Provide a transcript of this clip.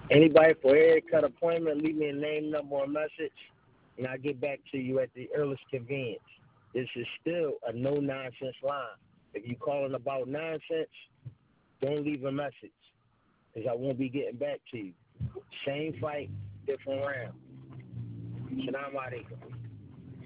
Anybody for a haircut appointment, leave me a name, number, or message, and I'll get back to you at the earliest convenience. This is still a no nonsense line. If you calling about nonsense, don't leave a message, because I won't be getting back to you. Same fight, different round. Salam alaikum.